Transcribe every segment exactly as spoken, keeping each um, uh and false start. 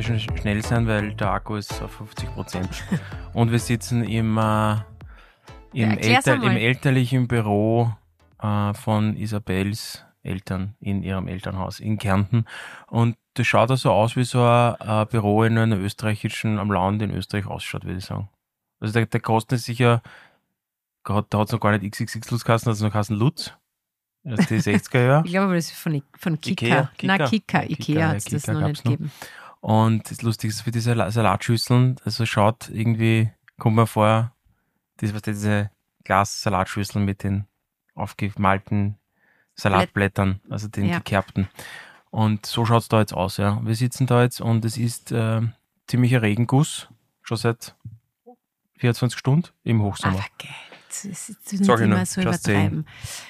schon schnell sein, weil der Akku ist auf fünfzig Prozent. Und wir sitzen im, äh, im, Ja, Elter, einmal. im elterlichen Büro äh, von Isabels Eltern in ihrem Elternhaus in Kärnten. Und das schaut also aus, wie so ein, ein Büro in einer österreichischen, am Land in Österreich ausschaut, würde ich sagen. Also der, der Kosten ist sicher, da hat es noch gar nicht X X X Lutz geheißen, also noch geheißen Lutz. Das ist die sechziger Jahre. Ich glaube, aber das ist von, von Kika. Ikea, Kika. Nein, Kika. Ja, Ikea Kika, hat es ja, das Kika noch gab's nicht noch. gegeben. Und das Lustige ist, für diese Sal- Salatschüsseln, also schaut irgendwie, kommt mir vor, das, was diese Glas-Salatschüsseln mit den aufgemalten Salatblättern, also den Ja. gekerbten. Und so schaut es da jetzt aus, ja. Wir sitzen da jetzt und es ist äh, ziemlicher Regenguss, schon seit vierundzwanzig Stunden im Hochsommer. Aber geil. Das ist das ist nicht Sorry, immer ne? so Just übertreiben.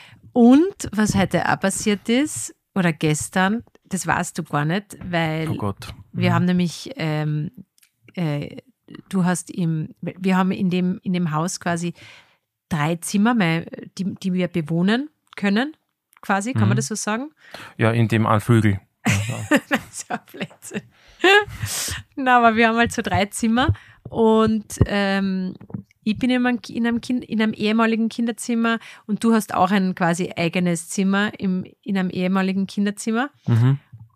Und was heute auch passiert ist, oder gestern, das weißt du gar nicht, weil Oh Gott. wir Mhm. haben nämlich, ähm, äh, du hast im, wir haben in dem, in dem Haus quasi drei Zimmer, mein- die, die wir bewohnen können, quasi, kann Mhm. man das so sagen? Ja, in dem einen Flügel. Ja, ja. So Plätze. Na, aber wir haben halt so drei Zimmer und ähm, ich bin in einem, in, einem kind, in einem ehemaligen Kinderzimmer und du hast auch ein quasi eigenes Zimmer im, in einem ehemaligen Kinderzimmer. Mhm.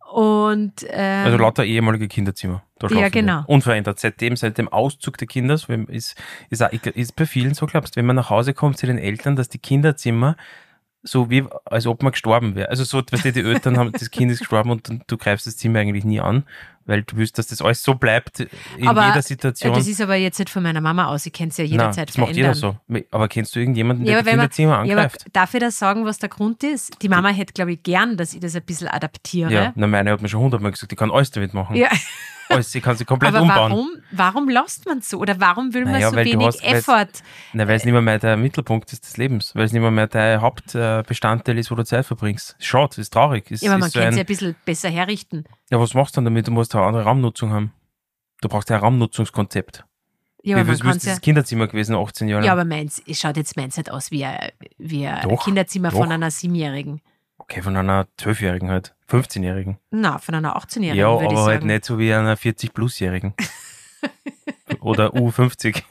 Und ähm, Also lauter ehemalige Kinderzimmer. Da Ja, schlafen genau. wir. Unverändert. Seitdem, seit dem Auszug der Kinder, so ist, ist, auch- ist bei vielen so, glaubst du, wenn man nach Hause kommt zu den Eltern, dass die Kinderzimmer so wie, als ob man gestorben wäre. Also so, weißt du, die Eltern haben, das Kind ist gestorben und du, du greifst das Zimmer eigentlich nie an, weil du willst, dass das alles so bleibt in aber, jeder äh, Situation. Das ist aber jetzt nicht von meiner Mama aus, ich kann es ja Nein, jederzeit das macht jeder verändern. so. Aber kennst du irgendjemanden, Ja, der aber die wenn man- Kinderzimmer Ja, aber angreift? darf ich da sagen, was der Grund ist? Die Mama hätte, glaube ich, gern, dass ich das ein bisschen adaptiere. Ja, na, meine hat mir schon hundertmal gesagt, die kann alles damit machen. Ja. Alles, sie kann sie komplett Aber umbauen. warum, warum lässt man so? Oder warum will man Naja, so weil du wenig hast- weil's- Effort? Nein, weil es nicht mehr, mehr der Mittelpunkt ist des Lebens, weil es nicht mehr, mehr der Hauptbestandteil ist, wo du Zeit verbringst. Ist schade, ist traurig. Ist, Ja, aber man ist so kann ein, es ja ein bisschen besser herrichten. ja, was machst du dann damit? Du musst eine andere Raumnutzung haben. Du brauchst ein Raumnutzungskonzept. Ja, Wie aber man was kann's ist ja, das Kinderzimmer gewesen, achtzehn Jahre ja, lang? aber meins, es schaut jetzt meins nicht aus wie ein, wie ein Doch, Kinderzimmer doch. von einer Siebenjährigen. Okay, von einer zwölfjährigen halt, fünfzehnjährigen. Na, von einer achtzehnjährigen, Ja, würde ich aber sagen. halt nicht so wie einer vierzig-plus-Jährigen. Oder U fünfzig.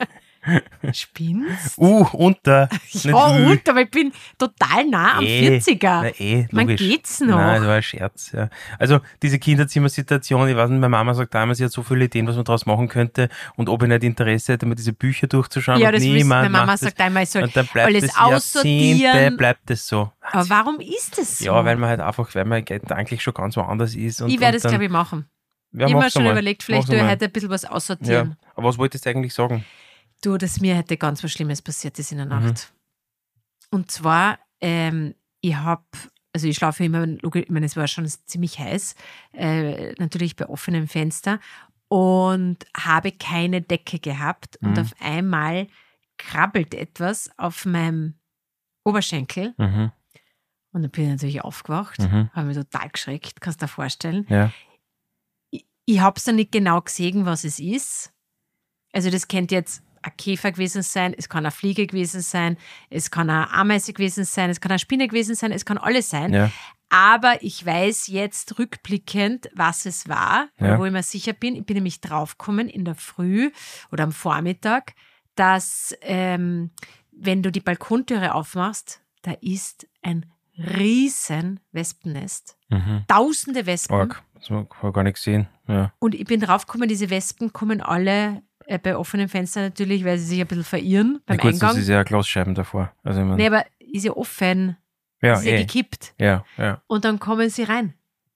Spinnst? U unter. Ja, nicht Ü. und, aber ich bin total nah am Eh, vierziger. Na eh, Man logisch. geht's noch. Nein, das war ein Scherz, ja. Also diese Kinderzimmersituation, ich weiß nicht, meine Mama sagt damals, sie hat so viele Ideen, was man daraus machen könnte und ob ich nicht Interesse hätte, mir diese Bücher durchzuschauen Ja, und das wisst, niemand meine Mama macht sagt das. einmal, ich soll Und dann bleibt alles es Jahrzehnte, aussortieren. bleibt es so. Aber warum ist das so? Ja, weil man halt einfach, weil man eigentlich schon ganz woanders ist. Und, ich werde und es, dann- glaube ich, machen. Ja, ich habe mir mach's schon einmal. überlegt, vielleicht Mach's tue ich einmal. heute ein bisschen was Ja, aussortieren. aber was wolltest du eigentlich sagen? Du, dass mir heute ganz was Schlimmes passiert ist in der Mhm. Nacht. Und zwar, ähm, ich habe, also ich schlafe immer, logisch- ich meine, es war schon ziemlich heiß, äh, natürlich bei offenem Fenster und habe keine Decke gehabt und Mhm. auf einmal krabbelt etwas auf meinem Oberschenkel Mhm. und dann bin ich natürlich aufgewacht, Mhm. habe mich total geschreckt, kannst du dir vorstellen. Ja. Ich, ich habe es dann nicht genau gesehen, was es ist. Also das könnte jetzt ein Käfer gewesen sein, es kann eine Fliege gewesen sein, es kann eine Ameise gewesen sein, es kann eine Spinne gewesen sein, es kann alles sein. Ja. Aber ich weiß jetzt rückblickend, was es war, Ja. wo ich mir sicher bin. Ich bin nämlich draufgekommen in der Früh oder am Vormittag, dass ähm, wenn du die Balkontüre aufmachst, da ist ein riesen Wespennest. Mhm. Tausende Wespen. Arg. Das habe ich gar nicht gesehen. Ja. Und ich bin draufgekommen, diese Wespen kommen alle äh, bei offenem Fenster natürlich, weil sie sich ein bisschen verirren beim Na gut, Eingang. das ist ja Glasscheiben davor. Also, ich mein, Nee, aber ist ja offen, ja, ist ja eh. gekippt. ja, ja. Und dann kommen sie rein.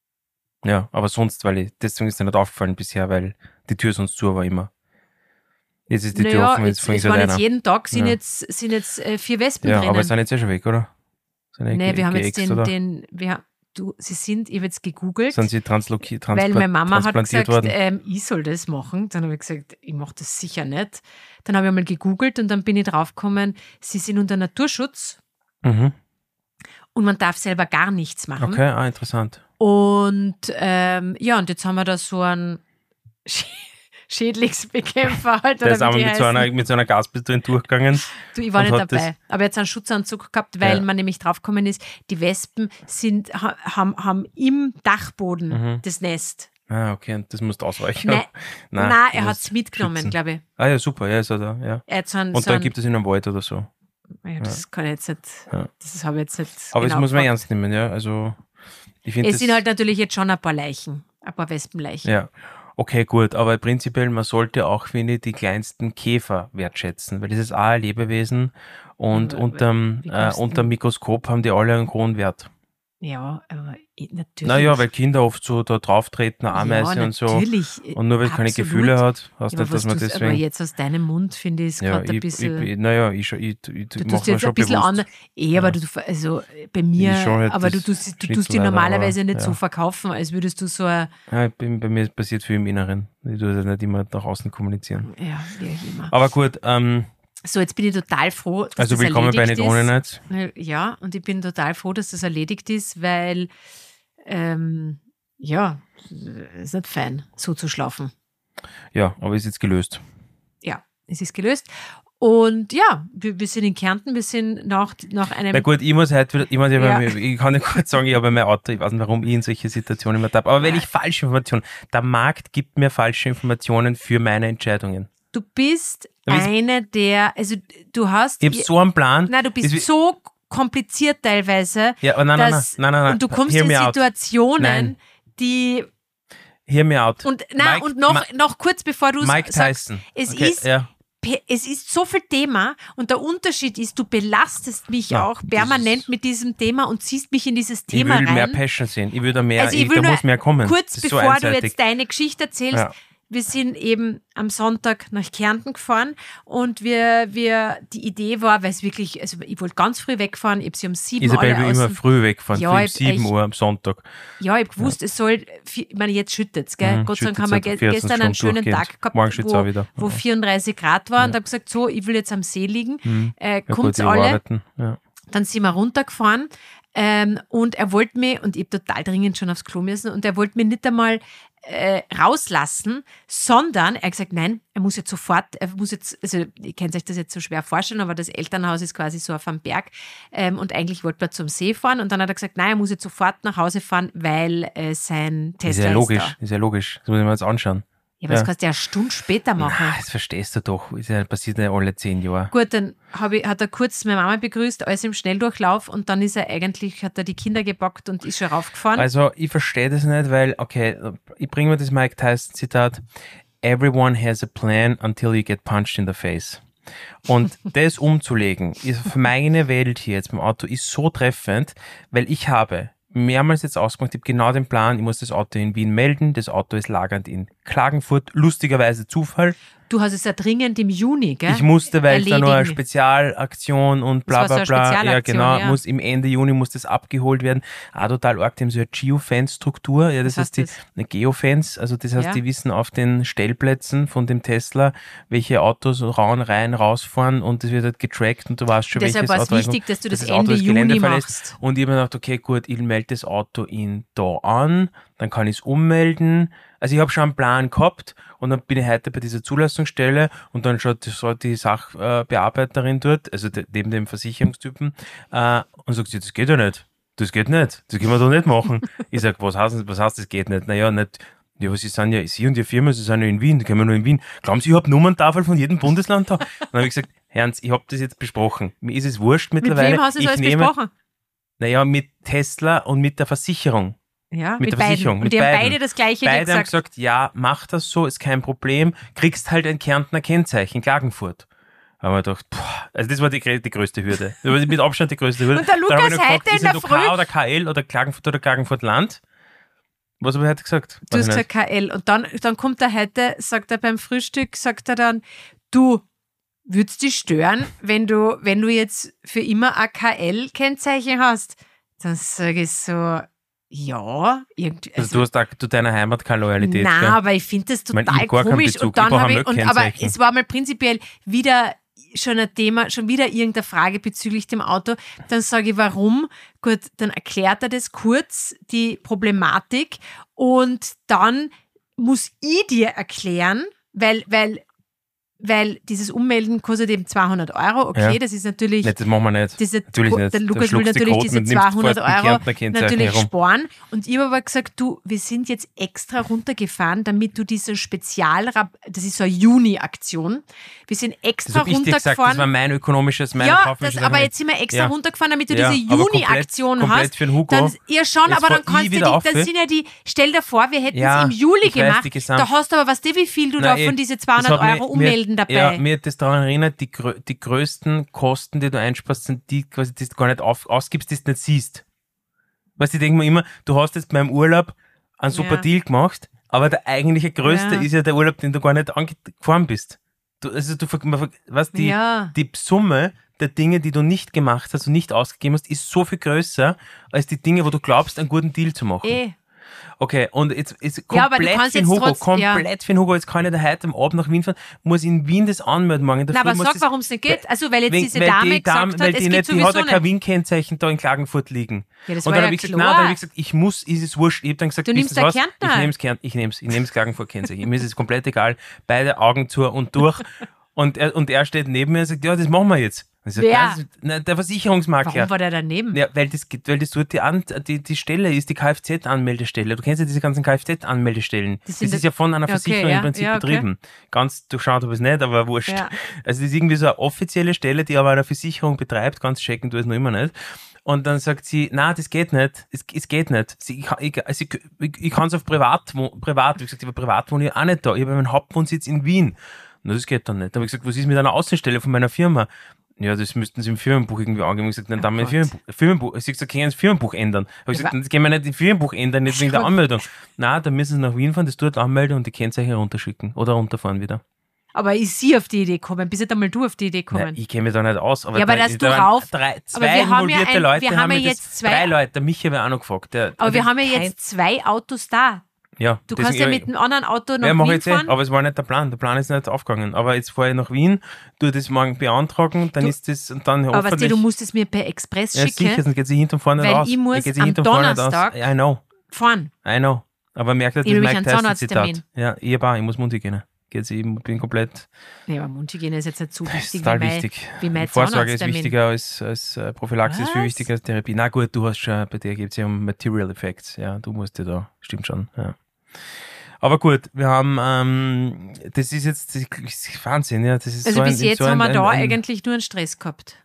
Ja, aber sonst, weil ich, deswegen ist dir nicht aufgefallen bisher, weil die Tür sonst zu war immer. Jetzt ist die Tür Naja, offen, jetzt jetzt, fängt es halt waren jetzt einer. jeden Tag sind Ja. jetzt, sind jetzt äh, vier Wespen Ja, drinnen. aber es sind jetzt eh schon weg, oder? Sind eh nee, ge- wir haben jetzt geäxt, den, oder? den wir, haben- du, sie sind, ich habe jetzt gegoogelt, Sind sie translokiert, weil meine Mama hat transplantiert gesagt, worden? ähm, ich soll das machen. Dann habe ich gesagt, ich mache das sicher nicht. Dann habe ich einmal gegoogelt und dann bin ich draufgekommen, sie sind unter Naturschutz Mhm. und man darf selber gar nichts machen. Okay, ah, interessant. Und ähm, ja, und jetzt haben wir da so einen Sch- Schädlingsbekämpfer halt. Der oder ist wie einmal die mit so, heißen. einer, mit so einer Gaspistola durchgegangen. Du, ich war und nicht hat dabei, das- aber jetzt einen Schutzanzug gehabt, weil Ja. man nämlich draufgekommen ist, die Wespen sind, ha, haben, haben im Dachboden Mhm. das Nest. Ah, okay, und das musst du ausreichen. Nein, Nein, Nein du er hat musst es mitgenommen, schützen. glaube ich. Ah ja, super, ja, ist er da, ja. Er hat so einen, Und so dann einen, gibt es in einem Wald oder so. ja, das kann ich jetzt nicht, Ja. das habe ich jetzt nicht Aber genau das muss man gefragt. ernst nehmen, ja. Also ich finde Es das, sind halt natürlich jetzt schon ein paar Leichen, ein paar Wespenleichen. ja. Okay, gut, aber prinzipiell, man sollte auch, finde ich, die kleinsten Käfer wertschätzen, weil das ist auch ein Lebewesen und Aber- unterm, wie äh, kommst du unterm denn- Mikroskop haben die alle einen hohen Wert. Ja, aber eh, natürlich. Naja, weil Kinder oft so da drauf treten, eine Ameise ja, und so. natürlich. Und nur weil es keine absolut. Gefühle hat, heißt Ja, aber nicht, dass was man du's- Aber deswegen. jetzt aus deinem Mund, finde ich, ist Ja, gerade ein ich, bisschen... ich, naja, ich, ich, ich, ich Du mach tust mir jetzt schon ein bisschen bewusst. anders. Eh, aber Ja. du, also bei mir, Ich schon halt aber du das tust, du tust die Schnitzel leider, normalerweise aber, nicht so ja. verkaufen, als würdest du so ein, Ja, ich bin, bei mir passiert viel im Inneren. Ich tue das nicht immer nach außen kommunizieren. ja, wie auch immer. Aber gut, ähm, So, jetzt bin ich total froh, dass also das willkommen bei erledigt Nicht ohne ist. Nichts. Ja, und ich bin total froh, dass das erledigt ist, weil, ähm, ja, ist nicht fein, so zu schlafen. Ja, aber ist jetzt gelöst. Ja, es ist gelöst. Und ja, wir, wir sind in Kärnten, wir sind nach, nach einem... Na gut, ich muss heute wieder, ich, muss, Ja. ich, ich kann nicht kurz sagen, ich habe mein Auto, ich weiß nicht, warum ich in solche Situationen immer habe, aber wenn ich falsche Informationen, der Markt gibt mir falsche Informationen für meine Entscheidungen. Du bist Du bist- eine der, also du hast... Ich habe so einen Plan. Nein, du bist Das- so kompliziert teilweise, Ja, aber nein, nein, nein, dass, nein, nein, nein. und du kommst Hear in me out. Situationen, Nein. die... Hear me out. Und, nein, Mike- und noch, Ma- noch kurz bevor du Mike sagst, Tyson. es Okay, ist... ja. Pe- Es ist so viel Thema und der Unterschied ist, du belastest mich Ja, auch das permanent ist- mit diesem Thema und ziehst mich in dieses Ich Thema will mehr rein. Passion sehen. Ich will da mehr, Also ich ich, will da nur muss mehr kommen. kurz Das ist so bevor du einseitig. jetzt deine Geschichte erzählst, Ja. wir sind eben am Sonntag nach Kärnten gefahren und wir, wir, die Idee war, weil es wirklich, also ich wollte ganz früh wegfahren, ich habe sie um sieben Isabel alle will immer außen- früh wegfahren, Ja, früh um ich- sieben ich- Uhr am Sonntag. Ja, ich habe gewusst, es soll, vi- ich meine, jetzt schüttet es, gell? Mhm, Gott sei Dank schüttet's haben wir halt ge vierzehn gestern einen Stunden schönen durchgehend. Tag gehabt, Morgen schüttet's wo, auch wieder. wo Ja. vierunddreißig Grad war Ja. und habe gesagt, so, ich will jetzt am See liegen, Mhm. äh, Ja, gut, kommt's die alle. arbeiten. Ja. Dann sind wir runtergefahren ähm, und er wollte mir, und ich habe total dringend schon aufs Klo müssen, und er wollte mir nicht einmal äh, rauslassen, sondern er hat gesagt, nein, er muss jetzt sofort, er muss jetzt, also ihr könnt euch das jetzt so schwer vorstellen, aber das Elternhaus ist quasi so auf einem Berg ähm, und eigentlich wollte er zum See fahren und dann hat er gesagt, nein, er muss jetzt sofort nach Hause fahren, weil äh, sein Tesla Ist ja ist logisch, da. ist ja logisch. Das muss ich mir jetzt anschauen. Ja, aber das Ja. kannst du ja eine Stunde später machen. Ah, das verstehst du doch. Ist ja, passiert ja alle zehn Jahre. Gut, dann hab ich, hat er kurz meine Mama begrüßt, alles im Schnelldurchlauf und dann ist er eigentlich, hat er die Kinder gepackt und ist schon raufgefahren. Also ich verstehe das nicht, weil, okay, ich bringe mir das Mike Tyson Zitat. Everyone has a plan until you get punched in the face. Und das umzulegen, ist für meine Welt hier jetzt beim Auto, ist so treffend, weil ich habe mehrmals jetzt ausgemacht, ich habe genau den Plan, ich muss das Auto in Wien melden, das Auto ist lagernd in Klagenfurt, lustigerweise Zufall. Du hast es ja dringend im Juni, gell? Ich musste, weil es da noch eine Erledigen. Spezialaktion und bla Das war bla so eine bla. Ja, Spezialaktion, genau. ja. Muss im Ende Juni muss das abgeholt werden. Auch total arg, die haben so eine Geofence-Struktur. Ja, das Was heißt die heißt eine Geofence, also das heißt, Ja. die wissen auf den Stellplätzen von dem Tesla, welche Autos rauen, rein, rausfahren und das wird halt getrackt und du weißt schon, Deshalb welches war es Auto wichtig, dass du das Auto Ende das Gelände Juni verlässt. machst. Und ich habe mir gedacht, okay, gut, ich melde das Auto in da an, dann kann ich es ummelden. Also ich habe schon einen Plan gehabt und dann bin ich heute bei dieser Zulassungsstelle und dann schaut so die Sachbearbeiterin dort, also de, neben dem Versicherungstypen, äh, und sagt sie, das geht ja nicht. Das geht nicht. Das können wir doch nicht machen. Ich sag, was heißt, was heißt, das geht nicht? Naja, nicht. Ja, aber Sie sind ja, Sie und Ihre Firma, Sie sind ja in Wien, die können wir nur in Wien. Glauben Sie, ich habe Nummerntafel von jedem Bundesland da? Und dann habe ich gesagt, Herrn, ich habe das jetzt besprochen. Mir ist es wurscht Mit mittlerweile. wem hast du das ich alles nehme, besprochen? Naja, mit Tesla und mit der Versicherung. Ja, mit der beiden. Versicherung, Und mit die haben beiden. beide das Gleiche Beide haben gesagt. gesagt, ja, mach das so, ist kein Problem. Kriegst halt ein Kärntner Kennzeichen, Klagenfurt. Haben wir gedacht, boah, also das war die, grö- die größte Hürde. Das war mit Abstand die größte Hürde. Und der Dann hab ich Lukas noch gefragt, heute in ist der es Früh- K oder K L oder Klagenfurt oder Klagenfurt Land? Was habe ich heute gesagt? Du Weiß hast ich gesagt K L. Und dann, dann kommt er heute, sagt er beim Frühstück, sagt er dann, du, würdest dich stören, wenn du, wenn du jetzt für immer ein K L-Kennzeichen hast? Dann sage ich so, ja, irgendwie. nicht. Also, du hast da, zu deiner Heimat keine Loyalität. Nein, gell? aber ich finde das Ich mein, total ich hab gar keinen komisch. Bezug. Und dann Ich brauch habe ein ich, und, aber Möck-Kennzeichen. es war mal prinzipiell wieder schon ein Thema, schon wieder irgendeine Frage bezüglich dem Auto. Dann sage ich, warum? Gut, dann erklärt er das kurz, die Problematik. Und dann muss ich dir erklären, weil, weil weil dieses Ummelden kostet eben zweihundert Euro. Okay, Ja. das ist natürlich... Nicht, das machen wir nicht. Diese, Natürlich nicht. Der Da Lukas will schluckst du die natürlich Quoten diese und nimmst zweihundert sofort die Euro Kärntner Kennzeichen natürlich herum. sparen. Und ich habe aber gesagt, du, wir sind jetzt extra runtergefahren, damit du diese Spezialrab... Das ist so eine Juni-Aktion. Wir sind Das extra habe ich dir gesagt, das war runtergefahren. mein ökonomisches, meine Ja, kaufmännische das, aber Argument. jetzt sind wir extra Ja. runtergefahren, damit du Ja, diese aber komplett- Juni-Aktion komplett hast. für den Hugo. Dann, ja schon, Jetzt aber fahr dann kannst ich du wieder die, auf. das sind ja die, stell dir vor, wir hätten es Ja, im Juli ich weiß, gemacht. die Gesamt- Da hast du aber, weißt du, wie viel du da Nein, von eh. diese Das zweihundert hat mich- Euro ummelden mir, dabei. Ja, mir hat das daran erinnert, die, grö- die größten Kosten, die du einsparst, sind die quasi, die du gar nicht auf, ausgibst, die du nicht siehst. Weißt du, ich denke mir immer, du hast jetzt beim Urlaub einen super Ja. Deal gemacht, aber der eigentliche größte Ja. ist ja der Urlaub, den du gar nicht angefahren bist. Du, also du, ver- man ver- weißt, die, Ja. die Summe der Dinge, die du nicht gemacht hast und nicht ausgegeben hast, ist so viel größer, als die Dinge, wo du glaubst, einen guten Deal zu machen. Eh. Okay, und jetzt ist Ja, aber du komplett kannst für den jetzt Hugo, trotz- komplett für den Hugo, jetzt kann ich da heute am Abend nach Wien fahren, muss in Wien das anmelden morgen. in der Na, Früh aber muss sag, das- warum es nicht geht. Also, weil jetzt Wegen- diese weil Dame die Dame, gesagt weil hat, die es geht nicht, die sowieso hat ja nicht. kein Wien-Kennzeichen da in Klagenfurt liegen. Ja, das und war dann ja habe ich gesagt, klar. nein, dann habe ich gesagt, ich muss, ist es wurscht. Ich habe dann gesagt, Du nimmst wisst ihr ein was? Kärntner. Ich nehme es Kärnt, ich nehme es, ich nehme es Klagenfurt-Kennzeichen. Mir ist es komplett egal. Beide Augen zu und durch. und, er, und er steht neben mir und sagt, ja, das machen wir jetzt. Und ich sag, Wer? "Nein, das- nein, der Versicherungsmakler. Warum war der daneben? Ja, weil das, weil das dort die, An die, die Stelle ist, die Kfz-Anmeldestelle. Du kennst ja diese ganzen Kfz-Anmeldestellen. Das, Das sind ist das- ja von einer Okay, Versicherung ja, im Prinzip ja, okay. betrieben. Ganz durchschaut habe ich es nicht, aber wurscht. Ja. Also das ist irgendwie so eine offizielle Stelle, die aber eine Versicherung betreibt. Ganz checken du es noch immer nicht. Und dann sagt sie, na, das geht nicht. Es, es geht nicht. Sie, ich ich, also ich, ich, ich kann es auf Privat, Privat, wie gesagt, aber privat wohne ich auch nicht da. Ich habe meinen Hauptwohnsitz in Wien. Na, das geht dann nicht. Dann habe ich gesagt, was ist mit einer Außenstelle von meiner Firma? Ja, das müssten sie im Firmenbuch irgendwie angeben. Ich gesagt, dann Oh dann mein Gott. Firmenbuch. Firmenbuch. Sie hat gesagt, können Sie das Firmenbuch ändern? Habe ich Ja, gesagt, wa- dann gehen wir nicht das Firmenbuch ändern, jetzt wegen der Gott. Anmeldung. Na, dann müssen Sie nach Wien fahren, das dort anmelden und die Kennzeichen runterschicken. Oder runterfahren wieder. Aber ist sie auf die Idee gekommen? Bist nicht einmal du auf die Idee Nein, gekommen? ich kenne mich da nicht aus. Aber Ja, aber da, dass du da waren rauf- Drei, zwei aber wir haben ja involvierte ein- Leute wir haben mir ja das, jetzt zwei- drei Leute, der Michi habe ich auch noch gefragt. Der, aber wir also haben ja kein- jetzt zwei Autos da. Ja, Du deswegen- kannst ja mit einem anderen Auto nach ja, mach ich Wien jetzt eh, fahren. aber es war nicht der Plan. Der Plan ist nicht aufgegangen. Aber jetzt fahre ich nach Wien, tu das morgen beantragen, dann Du- ist das und dann Aber weißt du, hoffentlich... du musst es mir per Express ja, schicken. sicher, sonst geht sie hinten und vorne Weil raus. ich muss Dann geht sie am hinten und vorne raus. Donnerstag- I know, fahren. I know. Aber merkt ihr, das Ich hab Mike nämlich einen Tyson Zitat. Zahnarzttermin. Ja, ich habe auch, ich muss Mundhygiene. Geht sie, ich bin komplett... Nee, aber Mundhygiene ist jetzt nicht so Das ist wichtig total wie mein, wichtig. wie mein Vorsorge ist Zahnarzttermin. wichtiger als, als äh, Prophylaxe, ist viel Was? wichtiger als Therapie. Na gut, du hast schon, bei dir geht es ja um Material Effects. Ja, du musst ja da, stimmt schon. Ja. Aber gut, wir haben, ähm, das ist jetzt das ist Wahnsinn. Ja, das ist Also so ein, bis jetzt so ein, haben wir ein, da ein, eigentlich nur einen Stress gehabt.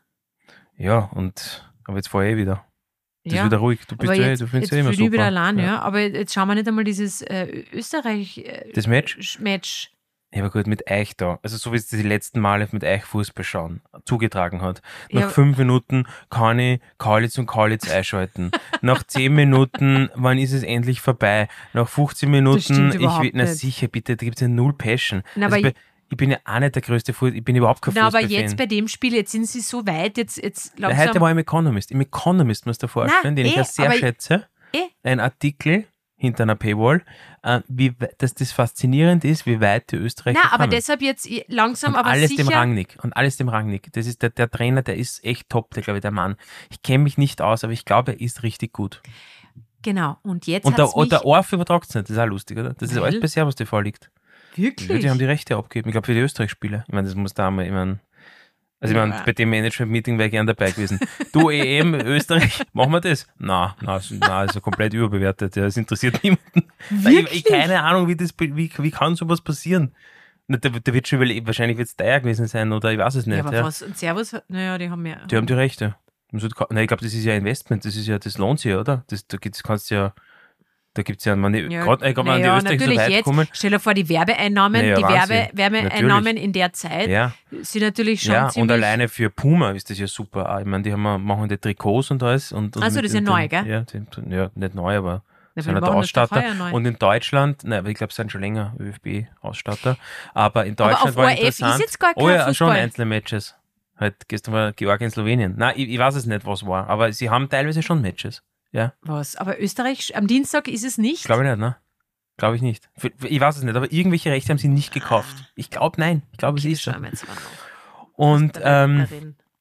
Ja, und aber jetzt fahre ich eh wieder. Das Ja. ist wieder ruhig. Du bist Aber ja, eh- jetzt, du findest jetzt ja immer fühle ich super. wieder allein, ja. ja. Aber jetzt schauen wir nicht einmal dieses äh, Österreich äh, Das Match? Sch- Match. Ja, aber gut, mit euch da. Also so wie es die letzten Male mit euch Fußball schauen, zugetragen hat. Nach Ja. fünf Minuten kann ich Kaulitz und Kaulitz einschalten. Nach zehn Minuten, wann ist es endlich vorbei? Nach fünfzehn Minuten, stimmt ich überhaupt will, na nicht. sicher, bitte, da gibt es ja null Passion. Na, also aber bei, ich bin ja auch nicht der größte Fußball, ich bin überhaupt kein Na, aber Fußballfan. jetzt bei dem Spiel, jetzt sind sie so weit, jetzt, jetzt Ja, langsam. heute war ich im Economist. Im Economist musst du dir vorstellen, den ich eh, ja sehr aber- schätze. eh. Ein Artikel hinter einer Paywall, äh, wie, we- dass das faszinierend ist, wie weit die Österreicher Na, aber kommen. deshalb jetzt langsam, Und aber alles sicher. dem Rangnick. Und alles dem Rangnick. Das ist der, der Trainer, der ist echt top, der glaube ich, der Mann. Ich kenne mich nicht aus, aber ich glaube, er ist richtig gut. Genau. Und jetzt Und hat der, es und mich der Orf übertragt es nicht. Das ist auch lustig, oder? Das ist Weil? alles bei Servus T V liegt. Ja, wirklich. die haben die Rechte abgegeben. Ich glaube, für die Österreich-Spiele. Ich meine, das muss da einmal, ich meine, also ich meine, Ja. bei dem Management-Meeting wäre ich gern dabei gewesen. Du, E M, Österreich, machen wir das? Na, na, na, also komplett überbewertet. Ja, das interessiert niemanden. Nein, ich, ich keine Ahnung, wie das, wie, wie kann sowas passieren? Na, Der, der wird schon überlegen, wahrscheinlich wird es teuer gewesen sein oder ich weiß es nicht. ja, aber ja. was? Und Servus, hat- naja, die haben ja. Die haben die Rechte. Man sollte ka- Nein, ich glaube, das ist ja Investment, das ist ja, das lohnt sich ja, oder? Das, da gibt's, kannst du ja, da gibt es ja, man, Ja, gerade, ich glaube, an die naja, Österreicher so natürlich weit jetzt. kommen. Stell dir vor, die Werbeeinnahmen, Naja, die Wahnsinn. Werbe, Werbeeinnahmen in der Zeit Ja, sind natürlich schon ja, ziemlich. und alleine für Puma ist das ja super. auch. Ich meine, die haben, ja- machen die Trikots und alles. Und, und Ach so, mit das ist ja den- neu, gell? Ja, die, ja, nicht neu, aber Na, sind wir halt der machen das doch Ausstatter. heuer neu. Und in Deutschland, nein, aber ich glaube, es sind schon länger ÖFB-Ausstatter. Aber in Deutschland auf war O R F interessant. ist jetzt gar kein oh ja, schon Fußball. einzelne Matches. Halt, gestern war Georgien, Slowenien. Nein, ich, ich weiß es nicht, was war. Aber sie haben teilweise schon Matches. Ja, Was? Aber Österreich, am Dienstag ist es nicht? glaube ich nicht, ne? Glaube ich nicht. Für- Ich weiß es nicht, aber irgendwelche Rechte haben sie nicht gekauft. Ich glaube, nein. Ich glaube, es ist so. Schauen wir jetzt mal noch. Und, Da werden wir ähm, reden.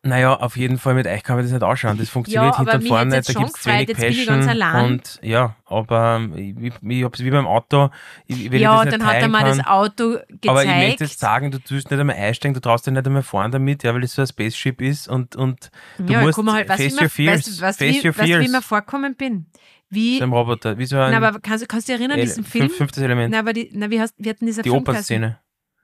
Naja, auf jeden Fall mit euch kann man das nicht ausschauen. Das funktioniert Ja, hinten aber und mich vorne hätt's nicht, da jetzt gibt es schon wenig gefreut, jetzt bin ich ganz Passion. allein. Und ja, aber ich, ich, ich habe es wie beim Auto. Ich, wenn Ja, ich das dann nicht hat er teilen mal kann, das Auto gezeigt. aber ich möchte jetzt sagen, du tust nicht einmal einsteigen, du traust dich nicht einmal fahren damit, ja, weil das so ein Spaceship ist und, und du ja, musst guck mal halt, weißt, face wie your mir, weißt, fears. weißt, Face wie, your weißt, wie fears. ich mir vorkommen bin? Wie, So ein Roboter, wie so ein na, aber kannst, kannst du dich erinnern, El- diesen Film? fünf- fünftes Element. Na, aber die, na, wie, hast, wie hat denn dieser Die Film geheißen? Operszene.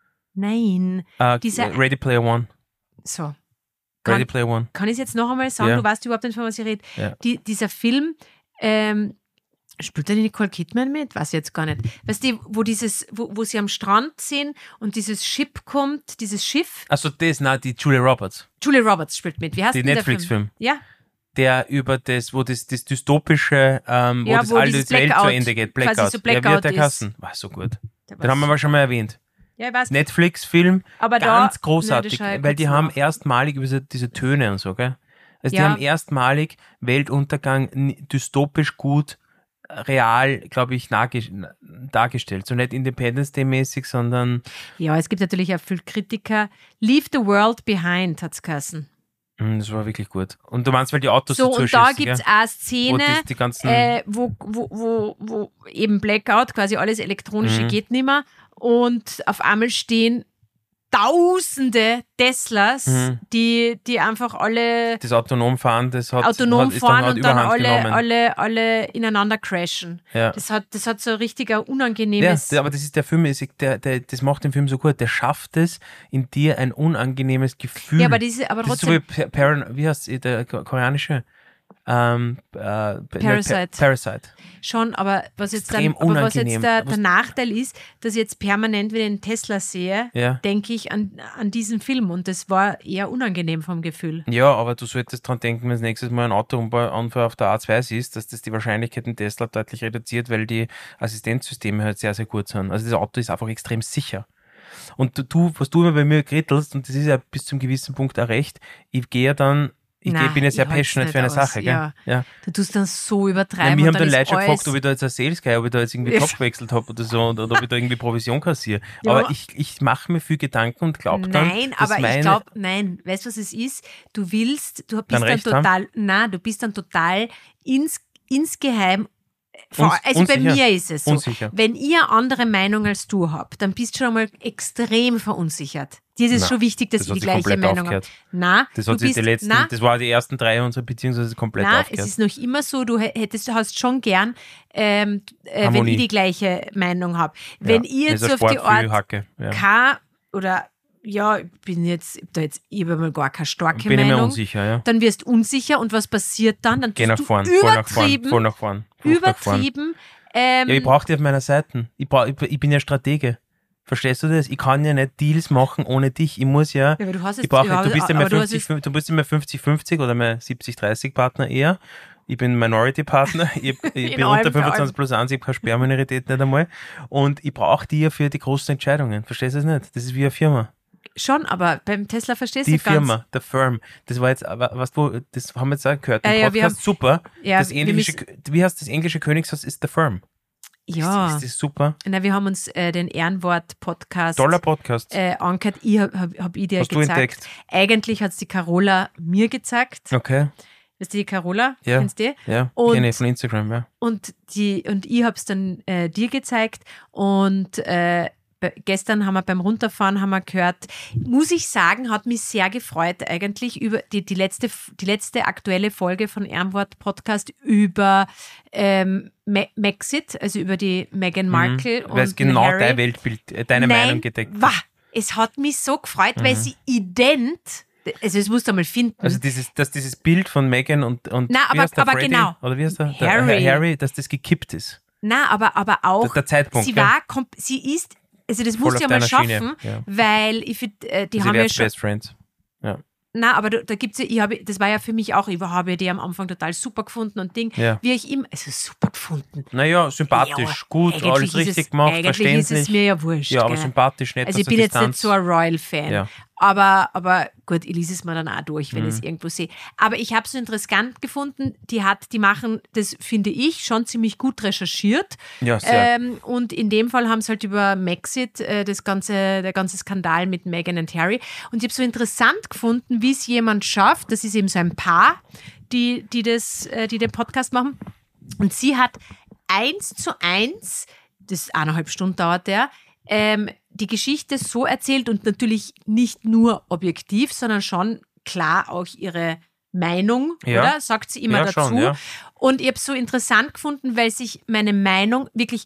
Nein. Uh, Dieser- Ready Player One. So. Ready Kann, Player One. kann ich es jetzt noch einmal sagen? Ja. Du weißt überhaupt nicht, von was ich rede. Ja. Die, dieser Film, ähm, spielt da die Nicole Kidman mit? Weiß ich jetzt gar nicht. Weißt du, wo, dieses, wo, wo sie am Strand sind und dieses Schiff kommt, dieses Schiff. Achso, das, nein, die Julia Roberts. Julia Roberts spielt mit. Wie heißt Die denn der Netflix-Film. Ja, Der über das, wo das, das dystopische, ähm, wo Ja, das wo all dieses das Welt zu Blackout, Ende geht. quasi Blackout. so Ja, wie Blackout hat der ist. Kassen? War so gut. der Den haben wir war's. aber schon mal erwähnt. Ja, ich weiß. Netflix-Film, Aber da- ganz Nein, großartig, das schau ich weil die kurz haben nach. erstmalig über diese, diese Töne und so, gell? Also die Ja. haben erstmalig Weltuntergang n- dystopisch gut, äh, real, glaube ich, nahge- dargestellt. So nicht Independence Day-mäßig, sondern Ja, es gibt natürlich auch viele Kritiker. Leave the World Behind, hat es geheißen. mh, das war wirklich gut. Und du meinst, weil die Autos So, dazu und da schießen, gibt es gell? auch eine Wo Szene, das, die ganzen, äh, wo, wo, wo, wo eben Blackout, quasi alles Elektronische Mhm. geht nicht mehr. Und auf einmal stehen tausende Teslas, Mhm. die, die einfach alle das autonom fahren, das hat, autonom hat, ist dann, fahren hat und dann Überhand alle, genommen. alle, alle ineinander crashen. Ja. Das hat, das hat so ein richtiger Ja, unangenehmes... der, aber das ist der Film, ist- der, der, das macht den Film so gut. Der schafft es, in dir ein unangenehmes Gefühl. Ja, aber, diese, aber das ist so trotzdem... wie Pa- Paran, wie heißt der koreanische? Ähm, äh, Parasite. Pa- Parasite. Schon, aber was jetzt, dann, Extrem aber was jetzt unangenehm. der, der Was- Nachteil ist, dass ich jetzt permanent wieder den Tesla sehe, Ja. denke ich an, an diesen Film und das war eher unangenehm vom Gefühl. Ja, aber du solltest dran denken, wenn das nächstes Mal ein Autounfall auf der A zwei siehst, dass das die Wahrscheinlichkeit in Tesla deutlich reduziert, weil die Assistenzsysteme halt sehr, sehr gut sind. Also das Auto ist einfach extrem sicher. Und du- du, was du immer bei mir krittelst, und das ist ja bis zum gewissen Punkt auch recht, ich gehe ja dann, ich Nein, geh- bin ja sehr ich halt's passionate nicht für eine aus, Sache, gell? ja. ja. Du tust dann so übertreiben. Ja, mir und haben dann dann ist Leute schon alles- gefragt, ob ich da jetzt ein Sales Guy, ob ich da jetzt irgendwie Ja. Job gewechselt habe oder so, oder, oder ob ich da irgendwie Provision kassiere. Ja. Aber ich, ich mache mir viel Gedanken und glaube dann, Nein, dass aber meine, ich glaube, nein, weißt du, was es ist? Du willst, du bist Dann dann, Recht total, nein, du bist dann total ins, insgeheim, vor, Uns- also bei unsicher. mir ist es so, Unsicher. wenn ich eine andere Meinung als du habt, dann bist du schon einmal extrem verunsichert. Dir ist es Na, schon wichtig, dass das ich hat die sich gleiche komplett Meinung habe. aufgehört. Nein, das du hat sich bist, die letzten, nein, das war die ersten drei unserer Beziehungen, das ist komplett Nein, es aufgehört. ist noch immer so, du hättest, du hast schon gern, ähm, äh, wenn Harmonie. ich die gleiche Meinung habe. Wenn ja, ich jetzt das ist so auf ein die Sport für Art Hacke. Ja. kein, oder ja, ich bin jetzt, ich hab da jetzt, ich habe mal gar keine starke Bin ich mir Meinung. unsicher, ja. Dann wirst du unsicher und was passiert dann? Dann Geh tust nach du vorn, voll nach vorn, übertrieben, voll nach vorn. Flucht nach vorn. übertrieben. Ähm, Ja, ich brauche die auf meiner Seite. Ich, brauch, ich, ich bin ja Stratege. Verstehst du das? Ich kann ja nicht Deals machen ohne dich. Ich muss ja. ja, aber du hast jetzt, Ich brauche, ja, du bist ja aber mein du hast fünfzig, jetzt- du bist ja mein fünfzig fünfzig oder mein siebzig dreißig Partner eher. Ich bin Minority-Partner. Ich, ich In bin allem, unter für allem. fünfundzwanzig plus eins, ich habe keine Sperrminorität nicht einmal. Und ich brauche die ja für die großen Entscheidungen. Verstehst du das nicht? Das ist wie eine Firma. schon, aber beim Tesla verstehst du Die nicht ganz. Firma, der Firm. Das war jetzt, aber was du, das haben wir jetzt auch gehört. Im Ja, ja, wir Podcast super. Ja, das wir englische, müssen- wie heißt das englische Königshaus ist der Firm. Ja, Ist, ist das super? na, wir haben uns äh, den Ehrenwort-Podcast Toller Podcast. äh, angehört. Ich habe hab, hab ich dir Hast du gezeigt. entdeckt? Eigentlich hat es die Carola mir gezeigt. Okay. Weißt du, die Carola? Ja. Kennst du die? Ja, Und- kenne ich von Instagram, ja. Und, die, und ich habe es dann äh, dir gezeigt und äh, be- gestern haben wir beim Runterfahren haben wir gehört, muss ich sagen, hat mich sehr gefreut eigentlich über die, die, letzte, die letzte aktuelle Folge von Ehrenwort Podcast über ähm, Me- Maxit, also über die Meghan Markle und Weil es genau Harry. dein Weltbild, äh, deine Nein, Meinung gedeckt wah, hat. es hat mich so gefreut, weil sie ident, also das musst du mal finden. Also dieses, dass dieses Bild von Meghan und, und Na, wie aber- heißt der, aber Freddie? genau. Oder wie heißt der? Der Harry. Harry, dass das gekippt ist. Na, aber, aber auch, Der- der Zeitpunkt, sie gell? war, kom- sie ist, also das Voll musst du ja auf mal deiner schaffen, Schiene, ja. weil ich find, äh, die Sie haben ja werden schon, Best Friends. Ja. na, aber da, da gibt's ja, ich habe, das war ja für mich auch, ich habe die am Anfang total super gefunden und Ding, Ja. wie ich immer, also super gefunden. Naja, sympathisch, Ja, gut, eigentlich alles ist richtig es, gemacht, Eigentlich verständlich. ist es mir ja wurscht. ja, aber gell. sympathisch, nicht Also aus ich bin der jetzt nicht Distanz. so ein Royal-Fan, Ja. Aber, aber gut, ich lese es mir dann auch durch, wenn Mhm. ich es irgendwo sehe. Aber ich habe es so interessant gefunden, die hat, die machen, das finde ich, schon ziemlich gut recherchiert. Ja, sehr. Ähm, und in dem Fall haben sie halt über Maxit, äh, das ganze, der ganze Skandal mit Meghan und Harry. Und ich habe so interessant gefunden, wie es jemand schafft, das ist eben so ein Paar, die, die, das, äh, die den Podcast machen. Und sie hat eins zu eins, das eineinhalb Stunden dauert der, ähm, die Geschichte so erzählt und natürlich nicht nur objektiv, sondern schon klar auch ihre Meinung, Ja. oder? Sagt sie immer Ja, dazu. schon, ja. Und ich habe es so interessant gefunden, weil sich meine Meinung wirklich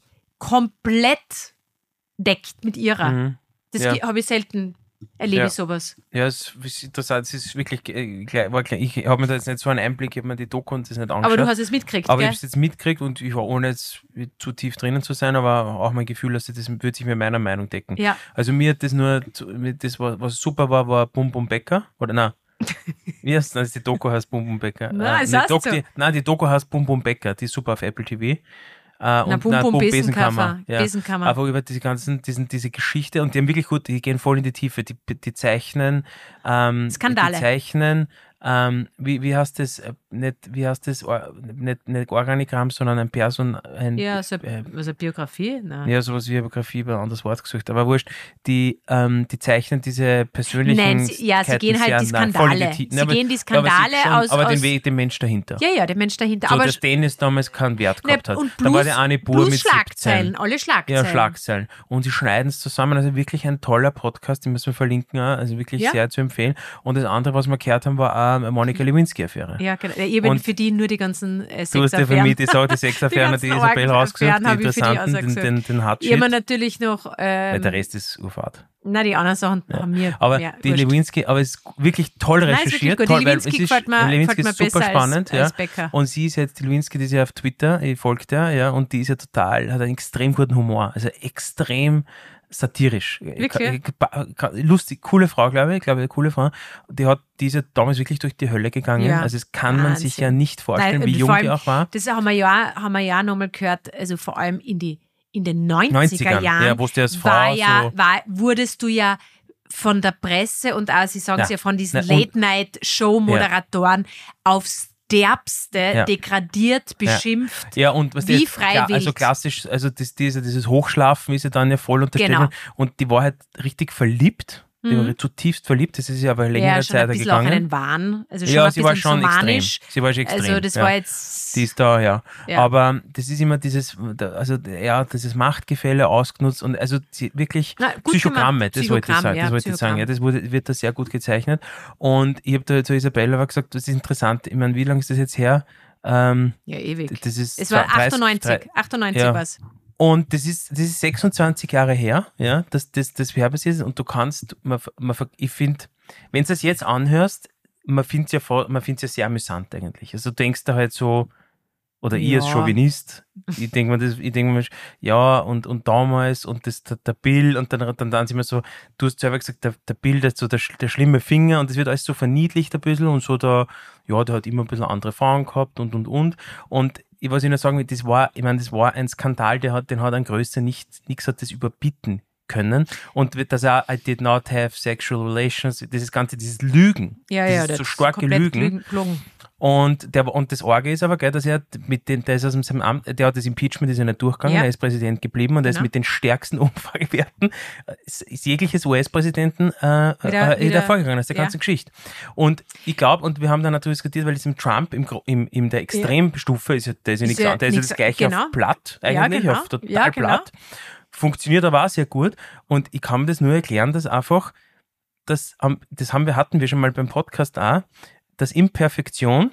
komplett deckt mit ihrer. Mhm. Das Ja. ge- habe ich selten erlebe Ja. ich sowas. Ja, es ist interessant, es ist wirklich, äh, gleich- war gleich- ich habe mir da jetzt nicht so einen Einblick, ich habe mir die Doku und das nicht angeschaut. Aber du hast es mitgekriegt, Aber ich gell? habe es jetzt mitgekriegt und ich war ohne jetzt zu tief drinnen zu sein, aber auch mein Gefühl, dass das wird sich mit meiner Meinung decken. Ja. Also mir hat das nur, das war, was super war, war Bum Bum Becker, oder nein, wie heißt das? Die Doku heißt Bum Bum Becker. Nein, es die heißt Doc, so. die, nein, die Doku heißt Bum Bum Becker, die ist super auf Apple T V. Äh, und Bum nein, Bum Bum Besenkammer. Ja. Besenkammer. Aber über diese ganzen, diesen, diese Geschichte und die haben wirklich gut, die gehen voll in die Tiefe, die, die zeichnen, ähm, Skandale. die zeichnen, ähm, wie, wie heißt das, äh, nicht, wie heißt das, Or, nicht, nicht Organigramm, sondern ein Person, ein, Ja, so äh, also Biografie? Nein. ja, sowas wie Biografie, ein anderes Wort gesucht, aber wurscht, die, ähm, die zeichnen diese persönlichen Nein, sie, ja, sie gehen halt die Skandale. Sie gehen die Skandale schon, aus. aber aus den Weg, den Mensch dahinter. ja, ja, der Mensch dahinter. So, aber dass Dennis damals keinen Wert ne, gehabt hat. und Dann war plus, der eine Bur plus mit Schlagzeilen, siebzehn. alle Schlagzeilen. Ja, Schlagzeilen. Und sie schneiden es zusammen. Also wirklich ein toller Podcast, den müssen wir verlinken. auch. Also wirklich Ja. sehr zu empfehlen. Und das andere, was wir gehört haben, war auch eine Monika Lewinsky-Affäre. Ja, genau. Ich habe Und für die nur die ganzen äh, Du hast ja für Sexaffären. mich die Sache, die Sexaffären, die, ganzen Isabel rausgesucht, Affären die habe ich für die interessanten, den, ausgesucht. den, den Ich Hardshit. habe mir natürlich noch. Ja, Ähm, der Rest ist Urfahrt. nein, die anderen Sachen haben mir. Aber mehr die wurscht. Lewinsky, aber es ist wirklich toll Nein, ist wirklich recherchiert. gut. Die Toll, weil Lewinsky es ist, gefällt mir- Lewinsky gefällt ist mir super besser als- spannend. als ja. Becker. Und sie ist jetzt, die Lewinsky, die ist ja auf Twitter, ich folgt der, ja, und die ist ja total, hat einen extrem guten Humor. Also extrem satirisch. Wirklich? Ka- ka- Lustig, coole Frau, glaube ich. Ich glaube, eine coole Frau. Die hat, die ist ja damals wirklich durch die Hölle gegangen. Ja. Also es kann man sich Wahnsinn. ja nicht vorstellen, Nein, wie und jung vor die allem- auch war. Das haben wir ja, haben wir ja nochmal gehört, also vor allem in, die, in den neunziger neunzigern, Jahren ja, wo du als Frau war ja, so- war, wurdest du ja von der Presse und auch, sie sagen es Ja. ja, von diesen Na, und- Late-Night-Show-Moderatoren aufs Derbste Ja. degradiert, beschimpft. Ja, und was Wie die, frei klar, also wild. klassisch, also das, diese, dieses Hochschlafen ist ja dann ja voll unterstellt. Genau. Und die war halt richtig verliebt. Die Mhm. war zutiefst verliebt. Das ist ja aber längere Ja, schon ein Zeit bisschen auch gegangen. einen Wahn. Also schon Ja, ein sie war bisschen schon so extrem. manisch. Sie war schon extrem. Also das ja. war jetzt... Die ist da, ja. Ja. Aber das ist immer dieses, also ja, dieses Machtgefälle ausgenutzt und also sie, wirklich Na, gut Psychogramme, gemacht. das wollte ich Psychogramm, sagen. ja, Das wollte ich sagen. Ja, Psychogramm. das wurde, wird da sehr gut gezeichnet. Und ich habe da zu Isabella aber gesagt, das ist interessant. Ich meine, wie lange ist das jetzt her? Ähm, Ja, ewig. das ist Es war dreißig, achtundneunzig. achtundneunzig Ja. war es. Und das ist, das ist sechsundzwanzig Jahre her, ja, dass das, das her passiert ist. Und du kannst, man, man, ich finde, wenn du das jetzt anhörst, man findet es ja, voll- man find's ja sehr amüsant eigentlich. Also du denkst da halt so, oder ich als Ja. Chauvinist, ich denke mir, das, ich denk mir, ja, und, und damals, und das, der, der Bill, und dann, dann, dann sind wir so, du hast selber gesagt, der, der Bill, der, so der, der schlimme Finger, und das wird alles so verniedlicht ein bisschen, und so der, ja, der hat immer ein bisschen andere Frauen gehabt, und, und, und. Und ich, was ich noch sagen will, das war, ich meine, das war ein Skandal, der hat, den hat ein Größer nicht, nichts hat das überbieten können. Und dass er, I did not have sexual relations, dieses ganze, dieses Lügen, Ja, dieses ja, das so ist starke komplett Lügen. Lügen. Gelogen. Und, der, und das Orge ist aber, gell, dass er mit den, der ist aus seinem Amt, der hat das Impeachment, ist ja nicht durchgegangen, Ja. er ist Präsident geblieben und er ist Genau. mit den stärksten Umfragewerten, äh, ist, ist jegliches U S-Präsidenten äh, Wieder- äh, wieder- hervorgegangen aus der ja. ganzen Geschichte. Und ich glaube, und wir haben dann natürlich diskutiert, weil es im Trump, im, Gro- im, in der Extremstufe ist ja, der ist ja Ist nichts ja anderes, der ist ja nichts- das gleiche genau. auf platt Ja, eigentlich, genau. auf total Ja, genau. platt. Funktioniert aber auch sehr gut. Und ich kann mir das nur erklären, dass einfach, das, haben- das haben wir, hatten wir schon mal beim Podcast auch, dass Imperfektion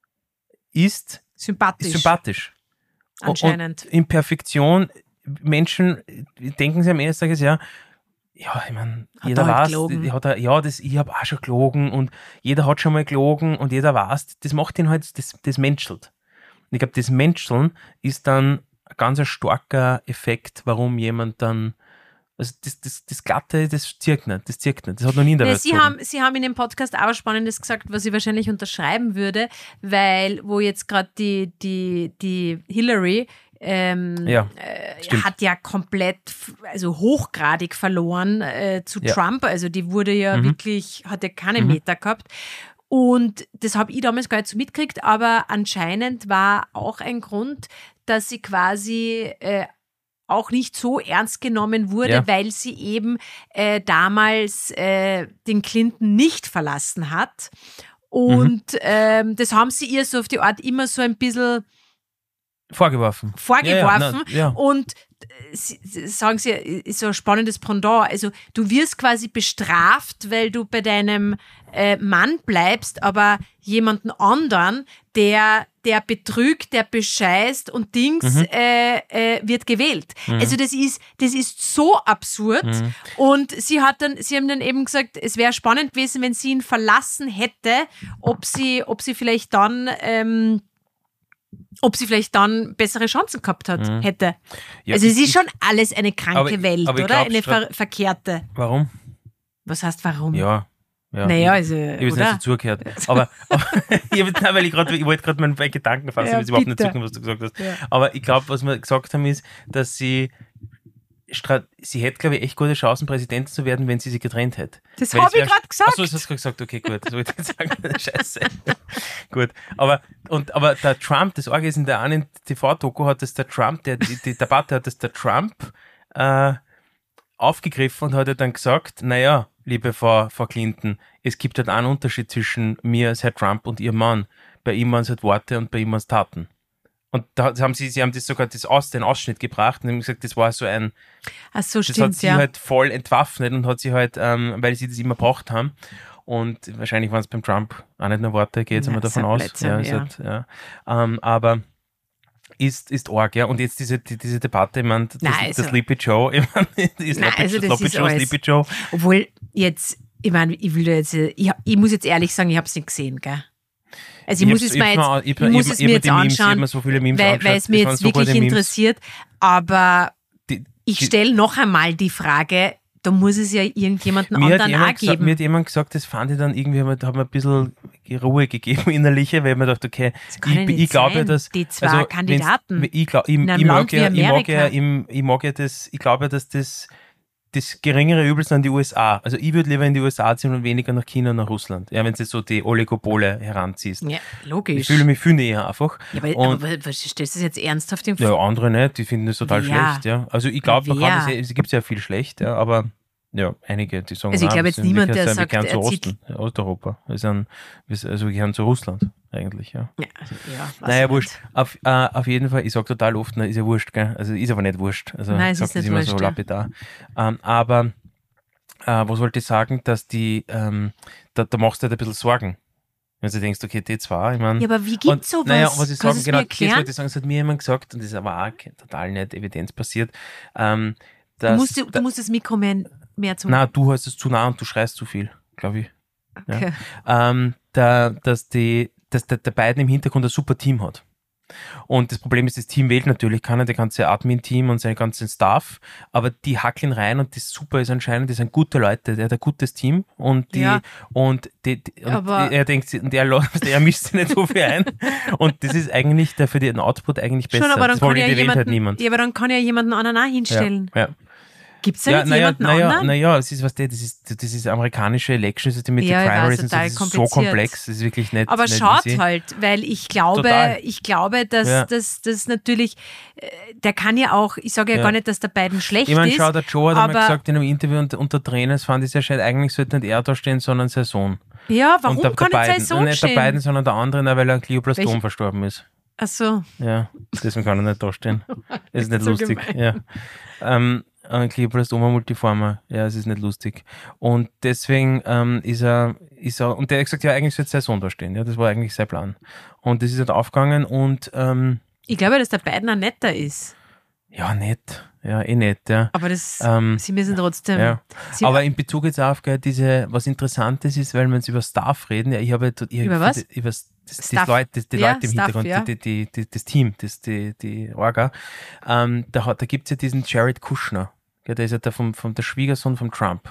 ist, Sympathisch. ist sympathisch. Anscheinend. Und Imperfektion, Menschen denken sich am Ende des Tages, ja, ja, ich meine, Hat jeder er halt weiß, gelogen. die- hat er, ja, das, ich habe auch schon gelogen und jeder hat schon mal gelogen und jeder weiß, das macht ihn halt, das, das menschelt. Und ich glaube, das Menscheln ist dann ein ganz ein starker Effekt, warum jemand dann, also das, das, das Glatte, das zirkt nicht, das zirkt nicht, das hat noch nie in der Ja, Welt Sie gezogen. haben, Sie haben in dem Podcast auch was Spannendes gesagt, was ich wahrscheinlich unterschreiben würde, weil wo jetzt gerade die, die, die Hillary ähm, ja, äh, hat ja komplett, also hochgradig verloren äh, zu ja. Trump. Also die wurde ja mhm. wirklich, hat ja keine mhm. Meter gehabt. Und das habe ich damals gar nicht so mitgekriegt, aber anscheinend war auch ein Grund, dass sie quasi äh, auch nicht so ernst genommen wurde, ja. weil sie eben äh, damals äh, den Clinton nicht verlassen hat. Und mhm. ähm, das haben sie ihr so auf die Art immer so ein bisschen vorgeworfen. Vorgeworfen. Ja, ja, na, ja. Und sie, sagen sie, ist so ein spannendes Pendant. Also du wirst quasi bestraft, weil du bei deinem äh, Mann bleibst, aber jemanden anderen, der, der betrügt, der bescheißt und Dings, mhm. äh, äh, wird gewählt. Mhm. Also das ist, das ist so absurd. Mhm. Und sie hat dann, sie haben dann eben gesagt, es wäre spannend gewesen, wenn sie ihn verlassen hätte, ob sie, ob sie vielleicht dann ähm, ob sie vielleicht dann bessere Chancen gehabt hat, mhm. hätte. Ja, also es ist ich, schon alles eine kranke aber, Welt, aber oder? Eine ver- verkehrte. Warum? Was heißt warum? Ja. Ja. Naja, also, ich habe jetzt nicht so zugehört. Aber, aber ich, nein, weil ich, grad, ich wollte gerade meinen Gedanken fassen, ja, ich habe überhaupt nicht zugehört, was du gesagt hast. Ja. Aber ich glaube, was wir gesagt haben, ist, dass sie sie hätte, glaube ich, echt gute Chancen, Präsidentin zu werden, wenn sie sich getrennt hätte. Das habe ich gerade gesagt. Achso, das hast du gesagt. Okay, gut. Das wollte ich sagen. Scheiße. Gut. Aber, und, aber der Trump, das Orge ist in der einen T V-Doku, hat das der Trump, der, die, die Debatte hat das der Trump äh, aufgegriffen und hat ja dann gesagt, naja, liebe Frau, Frau Clinton, es gibt halt einen Unterschied zwischen mir als Herr Trump und Ihrem Mann. Bei ihm waren es halt Worte und bei ihm waren es Taten. Und da haben sie, sie haben das sogar das Aus, den Ausschnitt gebracht und haben gesagt, das war so ein, Ach so, das stimmt, hat sie ja. halt voll entwaffnet und hat sie halt, ähm, weil sie das immer braucht haben. Und wahrscheinlich waren es beim Trump auch nicht nur Worte, geht jetzt ja, mal davon aus. Blödsinn, ja, ja. Halt, ja. Ähm, aber ist, ist arg, ja. Und jetzt diese, die, diese Debatte, ich meine, das, Nein, also, also, das Sleepy Joe, ich meine, die Nein, also das Sloppy ist Joe, alles, Sleepy Joe. Obwohl jetzt, ich meine, ich will jetzt, ich, ich muss jetzt ehrlich sagen, ich habe es nicht gesehen, gell? Also ich, ich muss es mir jetzt, mal, ich, ich muss es mir jetzt Memes, anschauen, so viele Memes weil, weil es mir jetzt so wirklich interessiert. Aber die, ich stelle noch einmal die Frage, da muss es ja irgendjemanden mir anderen auch gesagt, geben. Mir hat jemand gesagt, das fand ich dann irgendwie, da hat mir ein bisschen Ruhe gegeben innerliche, weil man dachte, okay, ich, ich glaube, dass die zwei also, Kandidaten ich, glaub, ich, in einem ich, Land mag ja, wie ich mag Amerika. ja, ich, ich mag ja das, ich glaube ja, dass das das geringere Übel sind die U S A. Also ich würde lieber in die U S A ziehen und weniger nach China und nach Russland. Ja, wenn du so die Oligopole heranziehst. Ja, logisch. Ich fühle mich viel näher einfach. Ja, aber, und, aber stellst du das jetzt ernsthaft im Ja, andere nicht, die finden das total Wer? schlecht. Ja. Also ich glaube, man Wer? kann das, es gibt ja viel schlecht, ja, aber ja, einige, die sagen, also ich glaube jetzt niemand, der wir sagt, gehören zu er Osten, Osteuropa. Wir sind, also wir gehören zu Russland eigentlich, ja. Ja, also, ja naja, wurscht. Auf, äh, auf jeden Fall, ich sage total oft, na, ist ja wurscht, gell? Also ist aber nicht wurscht. Also Nein, ich es sage ist das nicht immer wurscht, so lapidar. Ähm, aber äh, was wollte ich sagen, dass die, ähm, da, da machst du halt ein bisschen Sorgen. Wenn du denkst, okay, die zwei, ich meine. Ja, aber wie gibt's sowas? Naja, was ich sagen, genau, das wollte ich sagen, es hat mir jemand gesagt, und das ist aber auch total nicht evidenzbasiert, ähm, dass, du, musst, du, du musst das Mikro mehr, mehr zum... Nein, du hast es zu nah und du schreist zu viel, glaube ich. Okay. Ja. Ähm, da, dass die, dass der, der beiden im Hintergrund ein super Team hat. Und das Problem ist, das Team wählt natürlich keiner, der ganze Admin-Team und seinen ganzen Staff, aber die hackeln rein und das Super ist anscheinend, das sind gute Leute, der hat ein gutes Team und die, ja. und, die, die, und er denkt, der, der mischt sich nicht so viel ein und das ist eigentlich der für den Output eigentlich besser. Schon, aber dann das kann ja jemanden, halt niemand. Ja, aber dann kann ja jemanden anderen auch hinstellen. Ja, ja. Gibt es da ja, jetzt naja, jemanden naja, anderen? Naja, es ist was, das ist, das ist amerikanische Elections mit ja, den Primaries und so, das ist so komplex, das ist wirklich nicht. Aber nicht schaut easy. halt, weil ich glaube, Total. ich glaube, dass ja. das natürlich, der kann ja auch, ich sage ja, ja gar nicht, dass der beiden schlecht ich mein, ist. Ich meine, schau, der Joe hat aber einmal gesagt in einem Interview unter, unter Trainern, es fand ich sehr schön, eigentlich sollte nicht er da stehen, sondern sein Sohn. Ja, warum der, kann der nicht sein Sohn Nicht stehen? der beiden, sondern der andere, weil er an Glioblastom Welche? verstorben ist. Ach so. Ja, deswegen kann er nicht da stehen. Das ist nicht so lustig. Ja. Ähm, ein Glioblastoma multiforme, ja, es ist nicht lustig. Und deswegen ähm, ist er, ist er, und der hat gesagt, ja, eigentlich sollte sein Sohn da stehen. Ja, das war eigentlich sein Plan. Und das ist halt aufgegangen und ähm, ich glaube, dass der beiden ein netter ist. Ja, nett. Ja, eh nett, ja. Aber das, ähm, sie müssen trotzdem. Ja. Sie Aber in Bezug jetzt auf gell, diese, was Interessantes ist, weil wir jetzt über Staff reden, ja, ich habe ich über was? Die, über das, das Staff. Leute, das, die ja, Leute im Staff, Hintergrund, ja. die, die, die, das Team, das, die, die Orga, ähm, da, hat, da gibt es ja diesen Jared Kushner, gell, der ist ja der, vom, vom, der Schwiegersohn von Trump.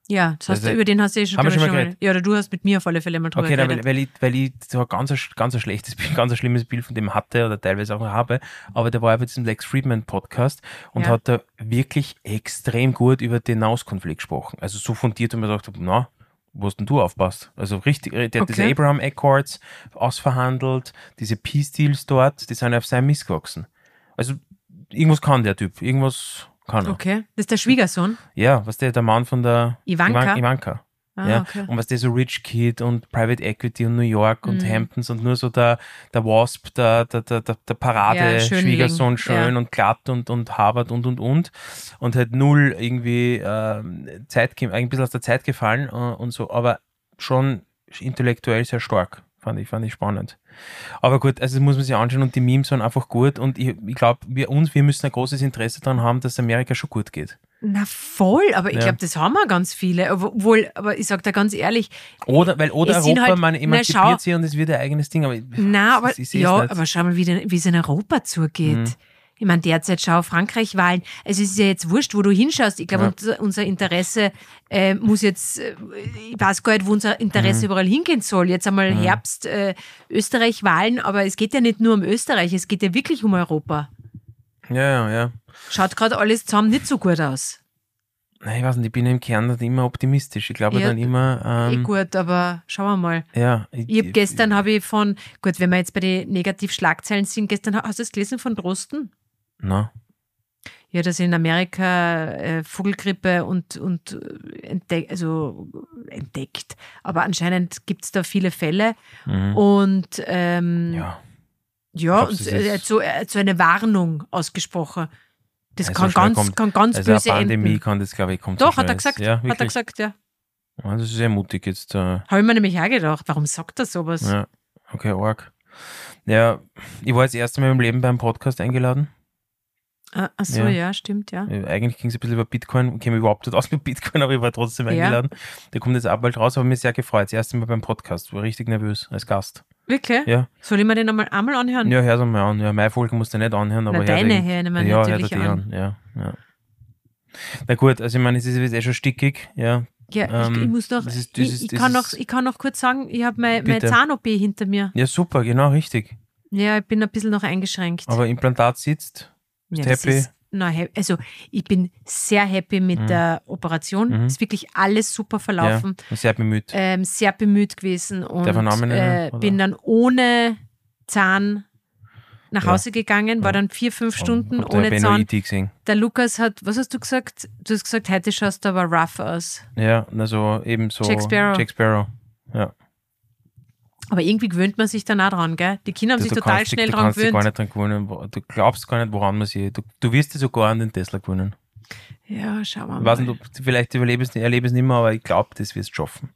Ja, das hast Also, du, über den hast du eh schon, haben wir glaub ich, schon mal schon mal. Ja, oder du hast mit mir auf alle Fälle mal drüber Okay, na, geredet. weil, weil ich, weil ich so ein ganz, ein- ganz ein schlechtes Bild, ganz ein schlimmes Bild von dem hatte oder teilweise auch noch habe, aber der war ja bei diesem Lex Friedman Podcast und Ja. hat da wirklich extrem gut über den Nahostkonflikt gesprochen. Also so fundiert, und man sagt, na, wo hast denn du aufpasst? Also richtig, der hat diese Okay. Abraham Accords ausverhandelt, diese Peace Deals dort, die sind auf seinem Mist gewachsen. Also irgendwas kann der Typ, irgendwas kann er. Okay, das ist der Schwiegersohn. Ja, was der, der Mann von der Ivanka? Ivan- Ivanka. Ah, Ja, okay. und was der so Rich Kid und Private Equity und New York und Mhm. Hamptons und nur so der, der Wasp, der, der, der, der der Ja, Parade, Schönling, Schwiegersohn, schön ja. und glatt und, und Harvard und und und und halt null irgendwie ähm, Zeit, ge- ein bisschen aus der Zeit gefallen äh, und so, aber schon intellektuell sehr stark. Fand ich, fand ich spannend. Aber gut, also das muss man sich anschauen und die Memes sind einfach gut und ich, ich glaube, wir uns, wir müssen ein großes Interesse daran haben, dass Amerika schon gut geht. Na voll, aber ich Ja. glaube, das haben wir ganz viele. Obwohl, aber ich sage da ganz ehrlich, Oder, weil, oder Es sind Europa, halt- man na, emanzipiert schau- sich und es wird ein eigenes Ding, aber ich- na, aber, ich- ich seh's ja, nicht. aber schau mal, wie denn- wie es in Europa zugeht. Mhm. Ich meine, derzeit schau Frankreich-Wahlen. Also es ist ja jetzt wurscht, wo du hinschaust. Ich glaube, Ja. unser, unser Interesse äh, muss jetzt, äh, ich weiß gar nicht, wo unser Interesse Mhm. überall hingehen soll. Jetzt einmal Herbst, äh, Österreich-Wahlen, aber es geht ja nicht nur um Österreich, es geht ja wirklich um Europa. Ja, ja, ja. Schaut gerade alles zusammen nicht so gut aus. Nein, ich weiß nicht, ich bin im Kern dann immer optimistisch. Ich glaube Ja, dann immer, eh ähm, gut, aber schauen wir mal. ja. Ich hab gestern habe ich von, gut, wenn wir jetzt bei den Negativschlagzeilen sind, gestern hast du das gelesen von Drosten? Na, Ja, dass in Amerika äh, Vogelgrippe und, und äh, entdeck, also entdeckt. Aber anscheinend gibt es da viele Fälle. mhm. Und ähm, ja, ja. und Glaubst du, äh, das er hat ist- so, er hat so eine Warnung ausgesprochen. Das Also kann, schnell ganz, kommt- kann ganz Also eine böse Pandemie enden. kann das, glaube ich, kommt so Doch, hat schnell er gesagt. jetzt. Ja, hat er wirklich? gesagt, ja. Ja, das ist sehr mutig jetzt. Äh, Habe ich mir nämlich auch gedacht, warum sagt er sowas? ja, okay, arg. Ja, ich war jetzt das erste Mal im Leben beim Podcast eingeladen. Ah, ach so, Ja. ja, stimmt, ja. Äh, Eigentlich ging es ein bisschen über Bitcoin, ich kenne mich überhaupt nicht aus mit Bitcoin, aber ich war trotzdem Ja. eingeladen. Der kommt jetzt auch bald raus, aber mir sehr gefreut. Das erste Mal beim Podcast, war richtig nervös als Gast. Wirklich? Ja, Soll ich mir den einmal, einmal anhören? ja, hör's mal an. Ja, meine Folge musst du nicht anhören, aber Na, hör deine den- hören wir ja, natürlich hör dir die an. an. Ja, ja. Na gut, also ich meine, es ist jetzt eh schon stickig, ja. Ja, Ähm, ich, ich muss noch, das ist- das ich, ist- ich, das kann ist- noch, ich kann noch kurz sagen, ich habe meine, meine Bitte. Zahn-O P hinter mir. Ja, super, genau, richtig. Ja, ich bin ein bisschen noch eingeschränkt. Aber Implantat sitzt, ja, bist das happy? Ist, na, he- also ich bin sehr happy mit Mhm. der Operation. Mhm. Ist wirklich alles super verlaufen. ja, sehr bemüht. Ähm, sehr bemüht gewesen und Darf man Namen nennen, äh, oder? bin dann ohne Zahn nach Ja. Hause gegangen, war Ja. dann vier, fünf Stunden Habt ihr ohne Benno Zahn. E T gesehen? Der Lukas hat, was hast du gesagt? Du hast gesagt, heute schaust du aber rough aus. Ja, also eben so. Jack Sparrow. Jack Sparrow. Ja. Aber irgendwie gewöhnt man sich dann auch dran, gell? Die Kinder haben Du, sich du total kannst, dich- schnell du dran kannst dich gar gewöhnt. nicht dran gewöhnen. wo- Du glaubst gar nicht, woran man sich. Du, du wirst dich sogar an den Tesla gewöhnen. Ja, schauen wir Ich mal. weiß nicht, ob, vielleicht überlebe es, erlebe es nicht mehr, aber ich glaube, das wirst du schaffen.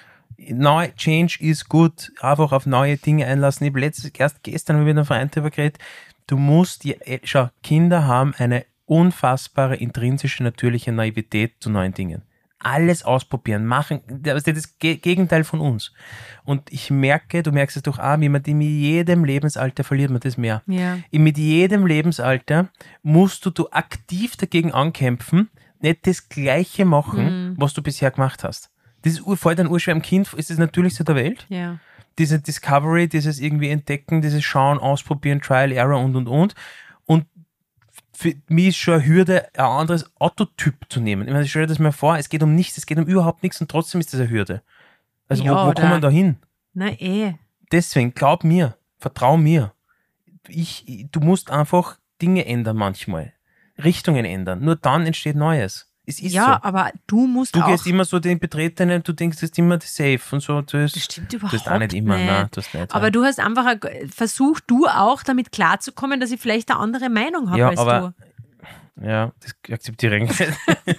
Neu, Change ist gut, einfach auf neue Dinge einlassen. Ich habe letztes, erst gestern haben wir mit einem Freund darüber geredet. Du musst, die, schau, Kinder haben eine unfassbare, intrinsische, natürliche Naivität zu neuen Dingen. Alles ausprobieren, machen, das ist das Ge- Gegenteil von uns. Und ich merke, du merkst es doch auch, wie man die mit jedem Lebensalter verliert man das mehr. Ja. Mit jedem Lebensalter musst du, du aktiv dagegen ankämpfen, nicht das Gleiche machen, was du bisher gemacht hast. Das ist ur- vor allem urschwer im Kind, ist das Natürlichste der Welt. Ja. Diese Discovery, dieses irgendwie Entdecken, dieses Schauen, Ausprobieren, Trial, Error und und und. Und für mich ist schon eine Hürde, ein anderes Autotyp zu nehmen. Ich meine, ich stelle das mir vor, es geht um nichts, es geht um überhaupt nichts und trotzdem ist das eine Hürde. Also Ja, wo, wo oder- kommt man da hin? Na eh. Deswegen, glaub mir, vertrau mir. Ich, du musst einfach Dinge ändern manchmal. Richtungen ändern. Nur dann entsteht Neues. Es ist Ja, so. aber du musst Du auch... gehst immer so den Betretenen, du denkst, das ist immer safe und so. Das, das stimmt das überhaupt ist auch nicht immer. nicht. Nein, das nicht. Aber ja. du hast einfach, ein- versuch du auch damit klarzukommen, dass ich vielleicht eine andere Meinung habe Ja, als aber- du. Ja, das akzeptiere ich nicht.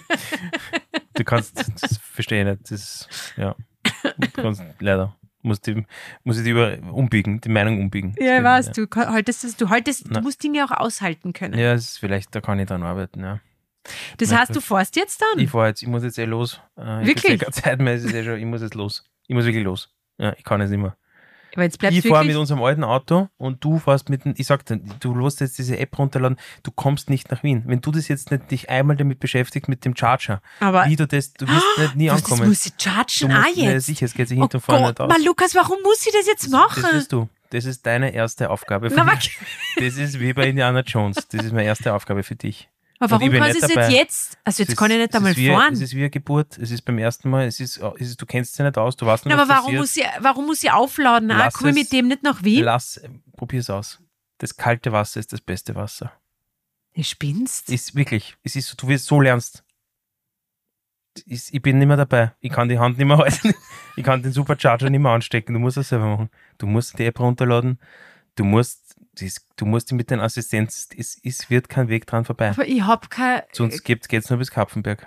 Du kannst, das verstehe ich nicht. Das, ja, du kannst, leider. Muss, die, muss ich die über, umbiegen, die Meinung umbiegen. Ja, ich Das weiß, geht du kann- haltest das, du haltest, du Na. musst Dinge auch aushalten können. nicht. Ja, das ist vielleicht, da kann ich dann arbeiten, ja. Das Nein, heißt, du fährst jetzt dann? Ich fahre jetzt, ich muss jetzt eh los. Äh, ich hab Wirklich? jetzt eh keine Zeit mehr, es ist eh schon, ich muss jetzt los. Ich muss wirklich los. Ja, ich kann jetzt nicht mehr. Aber jetzt bleibst ich du fahre wirklich... mit unserem alten Auto und du fährst mit dem, ich sag dir, du musst jetzt diese App runterladen, du kommst nicht nach Wien. Wenn du das jetzt nicht dich einmal damit beschäftigst mit dem Charger, Aber- wie du das, du wirst nicht nie Was, ankommen. das muss ich Du chargen, musst- ah Ja, jetzt. sicher, es geht sich Oh hinten und vorne Gott, nicht aus. mal Lukas, warum muss ich das jetzt machen? Das bist du. Das ist deine erste Aufgabe für Na, aber, dich. Das ist wie bei Indiana Jones. Das ist meine erste Aufgabe für dich. aber Und ich warum bin kannst du nicht es jetzt dabei. jetzt? Also Es jetzt ist- kann ich nicht es einmal ist wie, fahren. Es ist wie eine Geburt. Es ist beim ersten Mal. Es ist, es ist, du kennst dich nicht aus. Du weißt nicht, Na, was aber warum passiert. muss, ich, warum muss ich aufladen? Ah, Lass komme ich es- mit dem nicht nach Wien? Lass, probier's aus. Das kalte Wasser ist das beste Wasser. Du spinnst. Ist wirklich. Es ist, du wirst so lernst. Ist, ich bin nicht mehr dabei. Ich kann die Hand nicht mehr halten. Ich kann den Supercharger nicht mehr anstecken. Du musst das selber machen. Du musst die App runterladen. Du musst, das, du musst die mit den Assistenz. Es, es wird kein Weg dran vorbei. Aber ich hab kein... Sonst geht es nur bis Kapfenberg.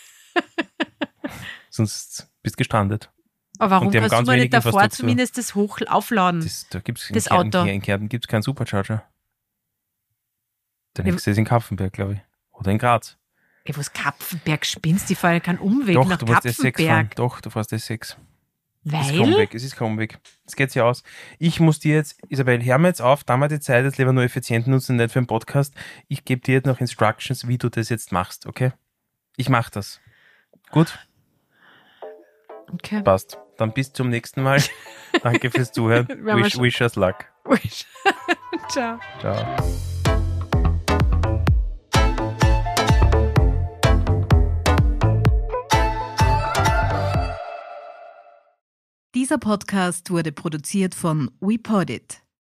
Sonst bist du gestrandet. Aber warum und die haben kannst du ganz mal nicht wenig davor Infrastruktur. zumindest das hoch aufladen? Das, da gibt's in Das Kärnten, Auto. hier in Kärnten gibt es keinen Supercharger. Der Ja, nächste ist in Kapfenberg, glaube ich. Oder in Graz. Ey, was Kapfenberg spinnst? Die fahren keinen Umweg Doch, nach du fährst S sechs fahren. Kapfenberg. Doch, du fährst S sechs. Es ist kein Weil? Umweg. Es ist kein Umweg. Es geht sich aus. Ich muss dir jetzt, Isabel, hör mir jetzt auf, da wir die Zeit jetzt lieber nur effizient nutzen, nicht für einen Podcast. Ich gebe dir jetzt noch Instructions, wie du das jetzt machst, okay? Ich mach das. Gut? Okay. Passt. Dann bis zum nächsten Mal. Danke fürs Zuhören. Wir haben Wish, schon- wish us luck. Ciao. Ciao. Dieser Podcast wurde produziert von WePodit.